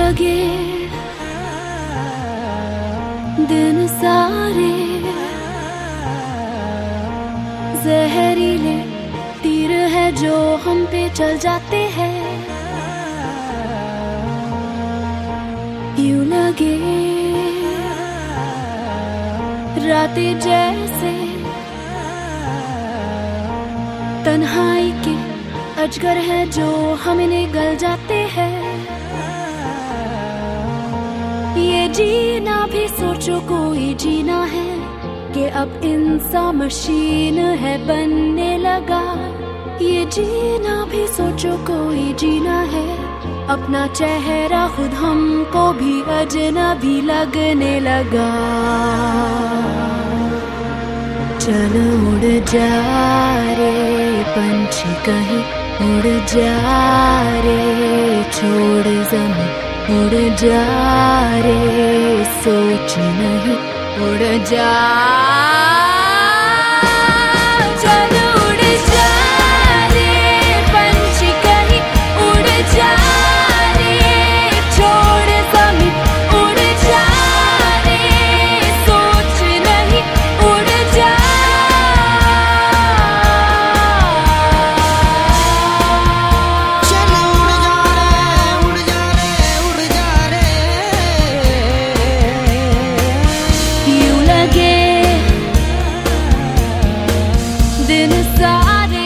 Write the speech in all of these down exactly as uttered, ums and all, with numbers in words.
लगे दिन सारे जहरीले तीर है जो हम पे चल जाते हैं। यूं लगे रातें जैसे तन्हाई के अजगर है जो हमें निगल जाते हैं। ये जीना भी सोचो कोई जीना है कि अब इंसान मशीन है बनने लगा। ये जीना भी सोचो कोई जीना है, अपना चेहरा खुद हमको भी अजनबी लगने लगा। चल उड़ जा रे पंछी कहीं उड़ जा रे, छोड़ ज़मीं उड़ जा रे, सोच नहीं उड़ जा। चल उड़ जा रे पंछी कहीं उड़ जा रे, छोड़ ज़मीं उड़ जा रे, सोच नहीं उड़ जा। चल उड़ जा रे उड़ जा रे उड़ जा रे। यूं लगे दिन सारे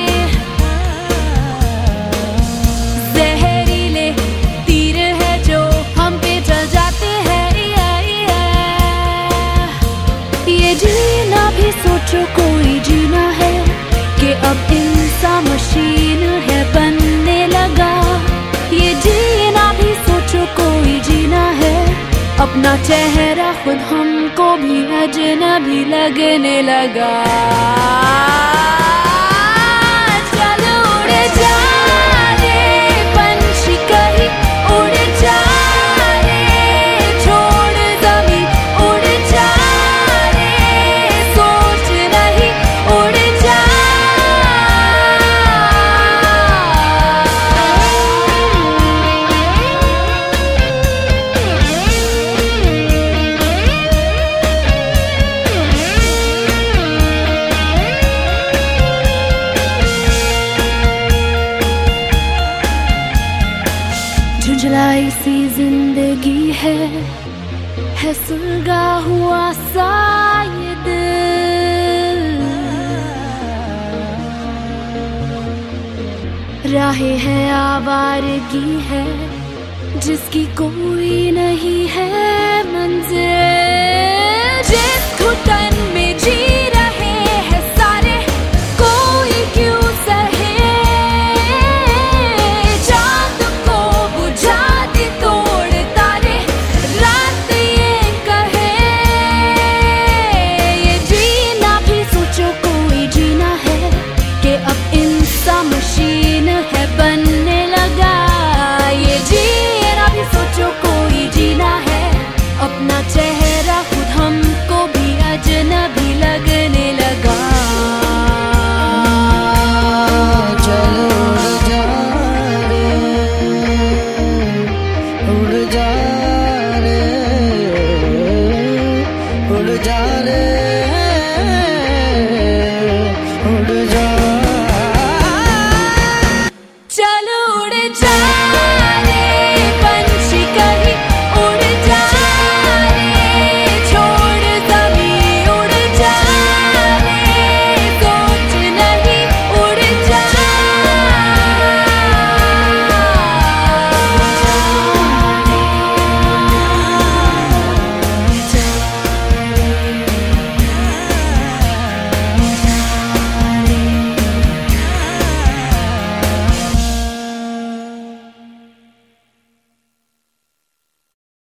जहरीले तीर है जो हम पे चल जाते हैं। ये जीना भी सोचो कोई जीना है कि अब इंसान मशीन है बनने लगा। ये जीना भी सोचो कोई जीना है, अपना चेहरा खुद हमको भी अजनबी लगने लगा। चल उड़ जा रे पंछी कहीं उड़ जा रे, छोड़ ज़मीं उड़ जा रे, सोच नहीं उड़ जा। झुंझलाई सी जिंदगी है, है सुलगा हुआ सा ये दिल। राहें है आवारगी है जिसकी कोई नहीं है मंजिल। जिस घुटन में जी